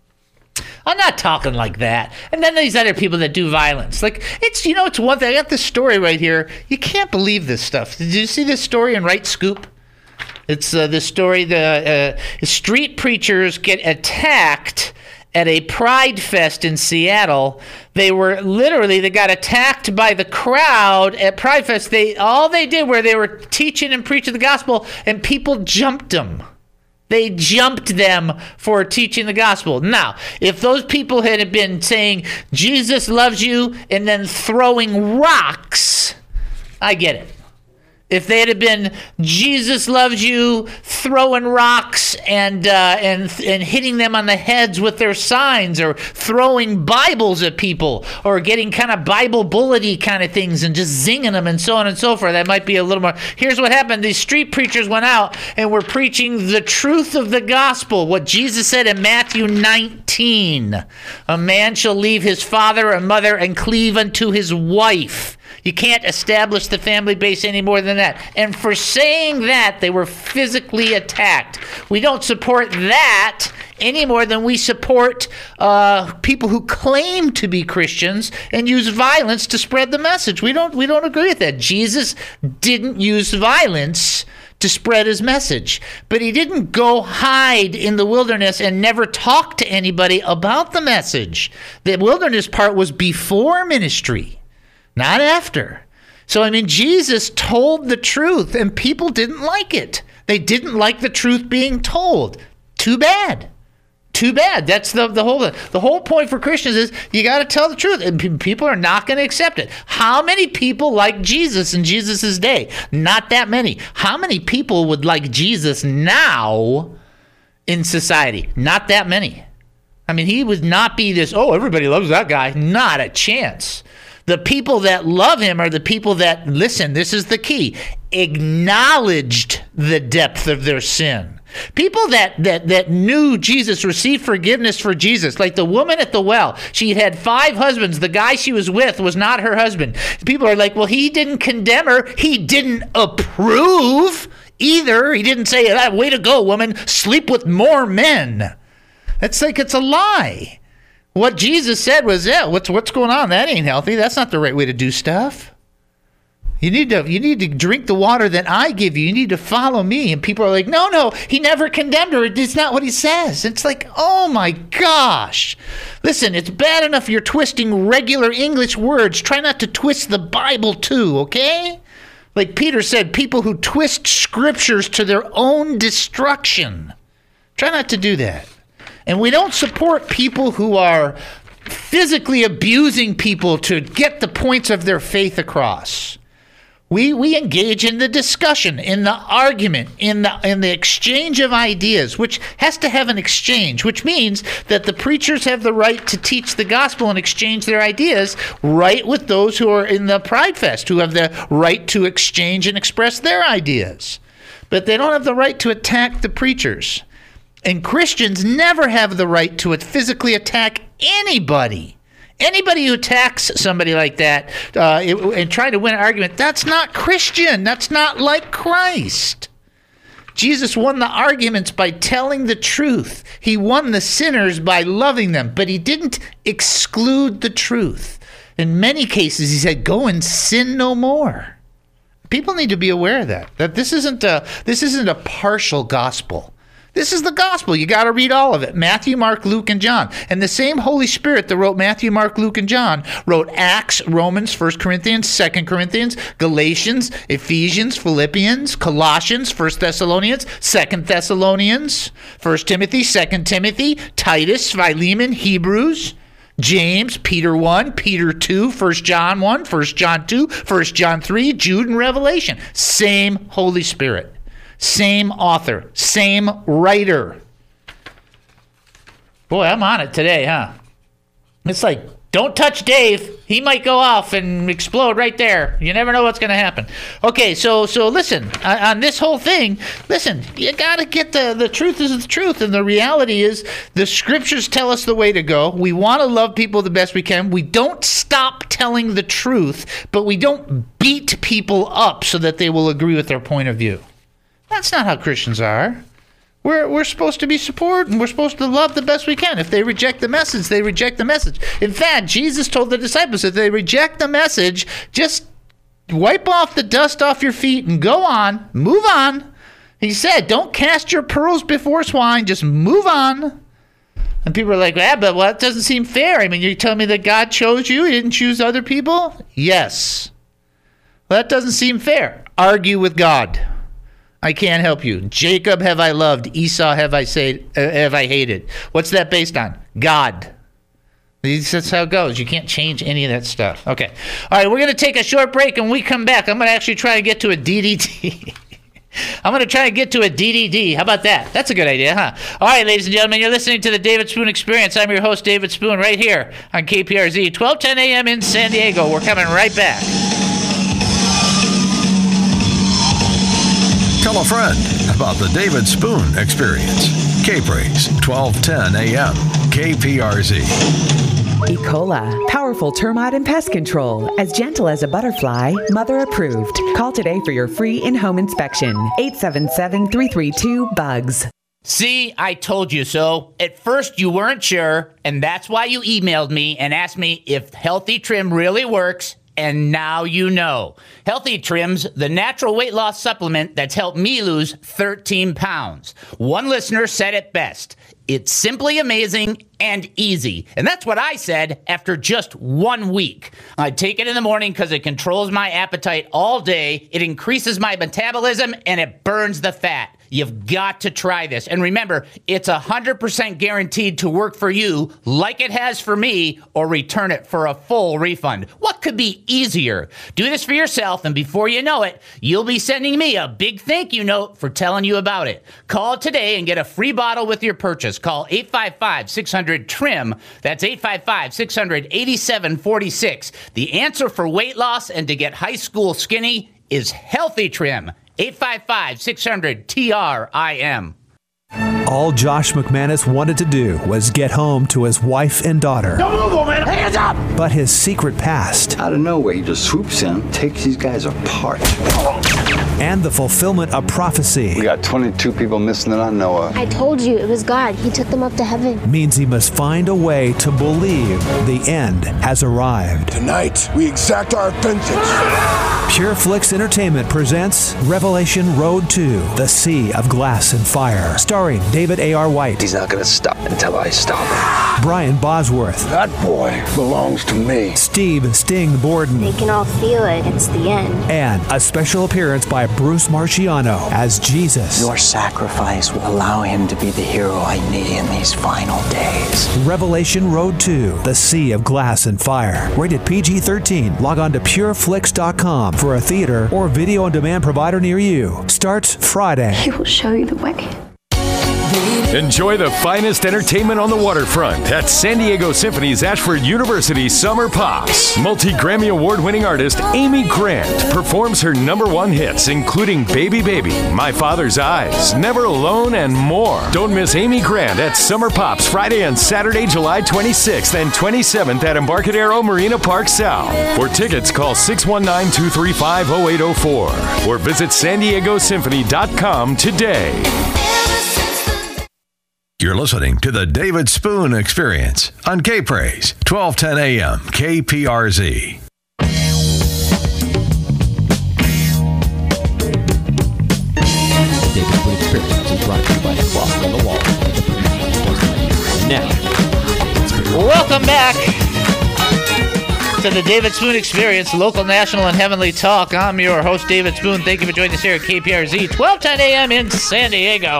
I'm not talking like that. And then these other people that do violence. Like, it's one thing. I got this story right here. You can't believe this stuff. Did you see this story in Right Scoop? It's this story. The street preachers get attacked at a Pride Fest in Seattle. They got attacked by the crowd at Pride Fest. All they did were they were teaching and preaching the gospel, and people jumped them. They jumped them for teaching the gospel. Now, if those people had been saying, Jesus loves you, and then throwing rocks, I get it. If they had been, Jesus loves you, throwing rocks and hitting them on the heads with their signs, or throwing Bibles at people, or getting kind of Bible bullety kind of things and just zinging them and so on and so forth, that might be a little more. Here's what happened. These street preachers went out and were preaching the truth of the gospel, what Jesus said in Matthew 19. A man shall leave his father and mother and cleave unto his wife. You can't establish the family base any more than that. And for saying that, they were physically attacked. We don't support that any more than we support people who claim to be Christians and use violence to spread the message. We don't agree with that. Jesus didn't use violence to spread his message, but he didn't go hide in the wilderness and never talk to anybody about the message. The wilderness part was before ministry, not after. So, I mean, Jesus told the truth, and people didn't like it. They didn't like the truth being told. Too bad. Too bad. That's the whole point for Christians is you got to tell the truth. And people are not going to accept it. How many people like Jesus in Jesus' day? Not that many. How many people would like Jesus now in society? Not that many. I mean, he would not be this, oh, everybody loves that guy. Not a chance. The people that love him are the people that, listen, this is the key, acknowledged the depth of their sin. People that knew Jesus, received forgiveness for Jesus, like the woman at the well. She had 5 husbands. The guy she was with was not her husband. People are like, well, he didn't condemn her. He didn't approve either. He didn't say, way to go, woman, sleep with more men. It's like it's a lie. What Jesus said was, what's going on? That ain't healthy. That's not the right way to do stuff. You need to drink the water that I give you. You need to follow me. And people are like, no, he never condemned her. It's not what he says. It's like, oh my gosh. Listen, it's bad enough you're twisting regular English words. Try not to twist the Bible too, okay? Like Peter said, people who twist scriptures to their own destruction. Try not to do that. And we don't support people who are physically abusing people to get the points of their faith across. We engage in the discussion, in the argument, in the exchange of ideas, which has to have an exchange, which means that the preachers have the right to teach the gospel and exchange their ideas right with those who are in the Pride Fest, who have the right to exchange and express their ideas. But they don't have the right to attack the preachers. And Christians never have the right to physically attack anybody. Anybody who attacks somebody like that and try to win an argument, that's not Christian. That's not like Christ. Jesus won the arguments by telling the truth. He won the sinners by loving them, but he didn't exclude the truth. In many cases, he said, go and sin no more. People need to be aware of that this isn't a partial gospel. This is the gospel. You got to read all of it. Matthew, Mark, Luke, and John. And the same Holy Spirit that wrote Matthew, Mark, Luke, and John wrote Acts, Romans, 1 Corinthians, 2 Corinthians, Galatians, Ephesians, Philippians, Colossians, 1 Thessalonians, 2 Thessalonians, 1 Timothy, 2 Timothy, Titus, Philemon, Hebrews, James, Peter 1, Peter 2, 1 John 1, 1 John 2, 1 John 3, Jude, and Revelation. Same Holy Spirit. Same author, same writer. Boy, I'm on it today, huh? It's like, don't touch Dave. He might go off and explode right there. You never know what's going to happen. Okay, so listen, on this whole thing, listen, you got to get the truth is the truth. And the reality is the scriptures tell us the way to go. We want to love people the best we can. We don't stop telling the truth, but we don't beat people up so that they will agree with their point of view. That's not how Christians are. We're supposed to be support, and we're supposed to love the best we can. If they reject the message, they reject the message. In fact, Jesus told the disciples, if they reject the message, just wipe off the dust off your feet and go on, move on. He said, don't cast your pearls before swine, just move on. And people are like, but that doesn't seem fair. I mean, you're telling me that God chose you, he didn't choose other people? Yes. Well, that doesn't seem fair. Argue with God. I can't help you. Jacob have I loved, Esau have I hated. What's that based on? God. That's how it goes. You can't change any of that stuff. Okay. All right, we're going to take a short break, and when we come back, I'm going to actually try to get to a DDT. I'm going to try and get to a DDD. How about that? That's a good idea, huh? All right, ladies and gentlemen, you're listening to the David Spoon Experience. I'm your host, David Spoon, right here on KPRZ, 1210 a.m. in San Diego. We're coming right back. Tell a friend about the David Spoon Experience. K-Praise, 1210 a.m. KPRZ. E. coli, powerful termite and pest control, as gentle as a butterfly, mother approved. Call today for your free in-home inspection. 877-332-BUGS. See, I told you so. At first, you weren't sure, and that's why you emailed me and asked me if Healthy Trim really works. And now you know. Healthy Trim's the natural weight loss supplement that's helped me lose 13 pounds. One listener said it best. It's simply amazing and easy. And that's what I said after just 1 week. I take it in the morning because it controls my appetite all day. It increases my metabolism and it burns the fat. You've got to try this. And remember, it's 100% guaranteed to work for you like it has for me, or return it for a full refund. What could be easier? Do this for yourself, and before you know it, you'll be sending me a big thank you note for telling you about it. Call today and get a free bottle with your purchase. Call 855-600-TRIM. That's 855-600-8746. The answer for weight loss and to get high school skinny is Healthy Trim. 855-600-TRIM. All Josh McManus wanted to do was get home to his wife and daughter. Don't move, woman! Hands up! But his secret past. Out of nowhere, he just swoops in, takes these guys apart. And the fulfillment of prophecy. We got 22 people missing that I know of. I told you, it was God. He took them up to heaven. Means he must find a way to believe the end has arrived. Tonight, we exact our vengeance. Pure Flix Entertainment presents Revelation Road 2, The Sea of Glass and Fire. Starring David A.R. White. He's not going to stop until I stop him. Brian Bosworth. That boy belongs to me. Steve Sting Borden. They can all feel it. It's the end. And a special appearance by Bruce Marciano as Jesus. Your sacrifice will allow him to be the hero I need in these final days. Revelation Road 2, The Sea of Glass and Fire. Rated PG-13. Log on to pureflix.com for a theater or video-on-demand provider near you. Starts Friday. He will show you the way. Enjoy the finest entertainment on the waterfront at San Diego Symphony's Ashford University Summer Pops. Multi-Grammy Award-winning artist Amy Grant performs her #1 hits, including Baby Baby, My Father's Eyes, Never Alone, and more. Don't miss Amy Grant at Summer Pops Friday and Saturday, July 26th and 27th at Embarcadero Marina Park South. For tickets, call 619-235-0804 or visit sandiegosymphony.com today. You're listening to the David Spoon Experience on K-Praise, 1210 AM, KPRZ. David Spoon Experience is brought to you by Clock on the Wall. Now, welcome back to the David Spoon Experience, local, national, and heavenly talk. I'm your host, David Spoon. Thank you for joining us here at KPRZ, 1210 AM in San Diego.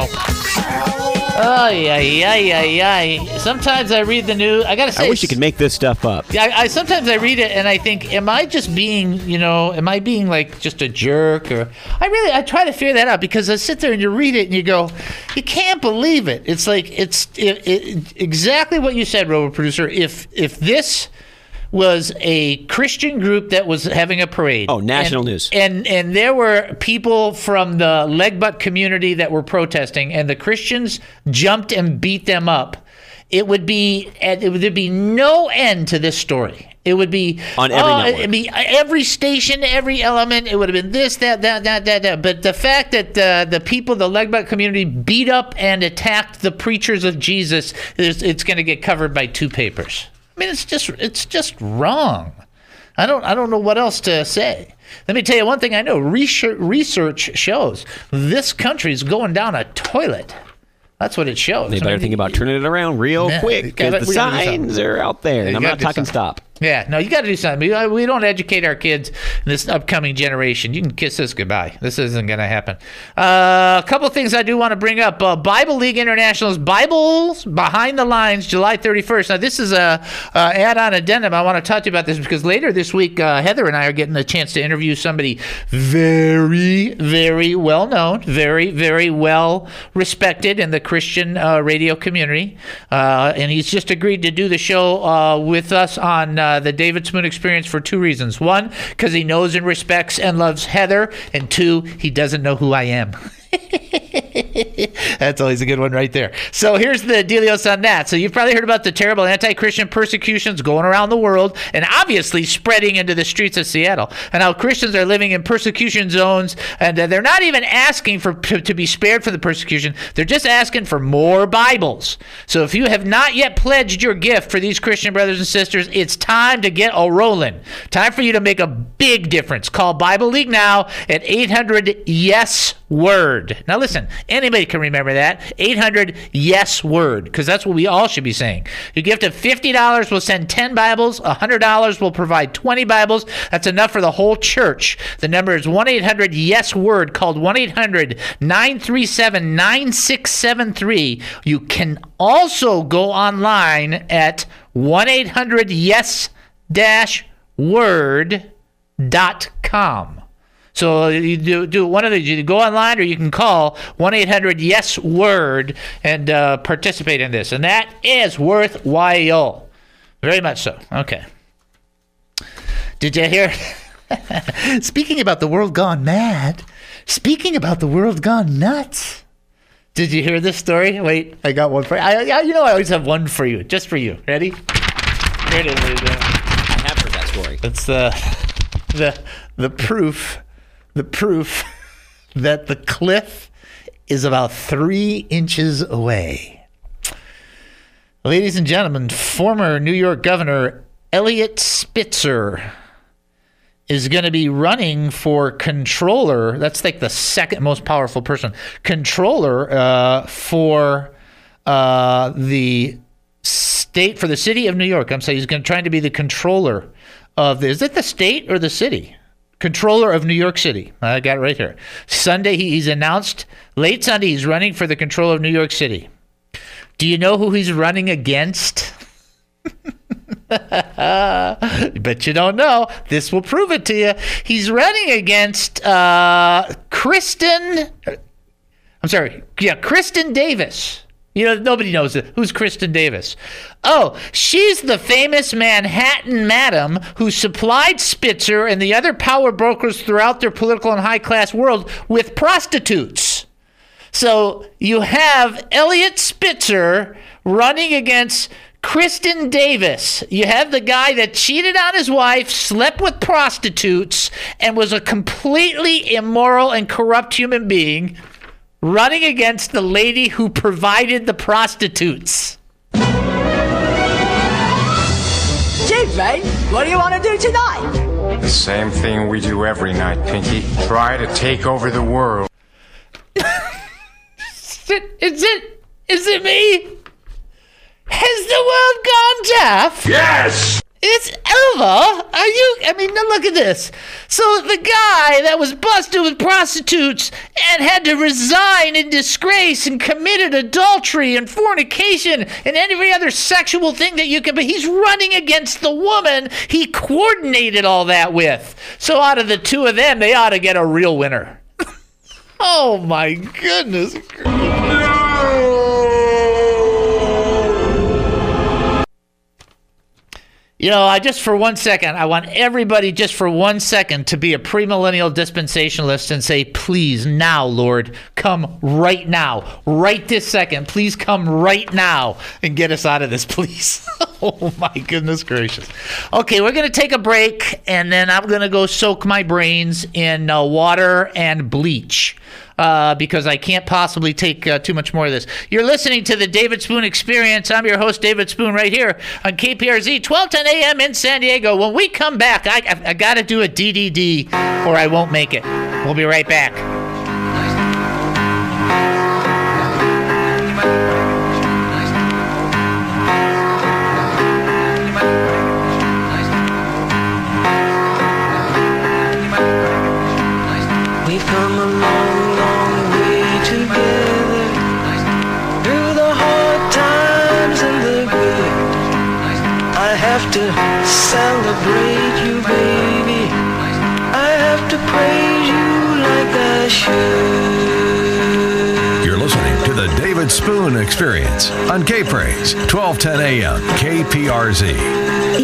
Sometimes I read the news. I gotta say, I wish you could make this stuff up. I sometimes I read it and I think, am I just being, am I being like just a jerk? Or I try to figure that out, because I sit there and you read it and you go, you can't believe it. It's like it's exactly what you said, Robo Producer. If this was a Christian group that was having a parade. Oh, national news. And there were people from the leg butt community that were protesting, and the Christians jumped and beat them up. There'd be no end to this story. It would be on every network. It'd be every station, every element. It would have been this, that. But the fact that the people, the leg butt community, beat up and attacked the preachers of Jesus, it's going to get covered by 2 papers. I mean, it's just wrong. I don't know what else to say. Let me tell you one thing I know. Research shows this country is going down a toilet. That's what it shows. They better think about turning it around real quick, because the signs are out there. And I'm not talking stop. Yeah, no, you got to do something. We don't educate our kids in this upcoming generation. You can kiss this goodbye. This isn't going to happen. A couple of things I do want to bring up. Bible League International's Bibles Behind the Lines, July 31st. Now, this is a add-on addendum. I want to talk to you about this because later this week, Heather and I are getting a chance to interview somebody very, very well-known, very, very well-respected in the Christian radio community. And he's just agreed to do the show with us on the David Spoon Experience for 2 reasons. 1, because he knows and respects and loves Heather. And 2, he doesn't know who I am. That's always a good one right there. So here's the dealios on that. So you've probably heard about the terrible anti-Christian persecutions going around the world and obviously spreading into the streets of Seattle, and how Christians are living in persecution zones, and they're not even asking to be spared from the persecution. They're just asking for more Bibles. So if you have not yet pledged your gift for these Christian brothers and sisters, it's time to get a rolling. Time for you to make a big difference. Call Bible League now at 800-YES-WORD. Now listen, anybody Everybody can remember that. 800-YES-WORD, because that's what we all should be saying. You gift of $50 will send 10 Bibles. $100 will provide 20 Bibles. That's enough for the whole church. The number is 1-800-YES-WORD, called 1-800-937-9673. You can also go online at 1-800-YES-WORD.com. So you do one of these. You go online or you can call 1-800-YES-WORD and participate in this. And that is worthwhile. Very much so. Okay. Did you hear? Speaking about the world gone mad. Speaking about the world gone nuts. Did you hear this story? Wait, I got one for you. I always have one for you. Just for you. Ready? Here it is. I have heard that story. It's the proof that the cliff is about 3 inches away. Ladies and gentlemen, former New York Governor Eliot Spitzer is going to be running for controller. That's like the second most powerful person. Controller for the state, for the city of New York. I'm saying he's trying to be the controller of is it the state or the city? Controller of New York City. I got it right here. Sunday, he's announced, late Sunday, he's running for the control of New York City. Do you know who he's running against? But you don't know. This will prove it to you. He's running against Kristen Davis. You know, nobody knows it. Who's Kristen Davis? Oh, she's the famous Manhattan madam who supplied Spitzer and the other power brokers throughout their political and high-class world with prostitutes. So you have Eliot Spitzer running against Kristen Davis. You have the guy that cheated on his wife, slept with prostitutes, and was a completely immoral and corrupt human being, running against the lady who provided the prostitutes. Gee, mate, what do you want to do tonight? The same thing we do every night, Pinky. Try to take over the world. Is it me? Has the world gone deaf? Yes! It's over? Now look at this. So the guy that was busted with prostitutes and had to resign in disgrace and committed adultery and fornication and every other sexual thing that you can, but he's running against the woman he coordinated all that with. So out of the two of them, they ought to get a real winner. Oh my goodness. You know, I want everybody just for 1 second to be a premillennial dispensationalist and say, please, now, Lord, come right now. Right this second. Please come right now and get us out of this, please. Oh, my goodness gracious. Okay, we're going to take a break, and then I'm going to go soak my brains in water and bleach. Because I can't possibly take too much more of this. You're listening to the David Spoon Experience. I'm your host, David Spoon, right here on KPRZ, 1210 a.m. in San Diego. When we come back, I got to do a DDD or I won't make it. We'll be right back. We've come a long, long way together, through the hard times and the good. I have to celebrate you, baby. I have to praise you like I should. You're listening to the David Spoon Experience on K-Praise, 1210 a.m. KPRZ.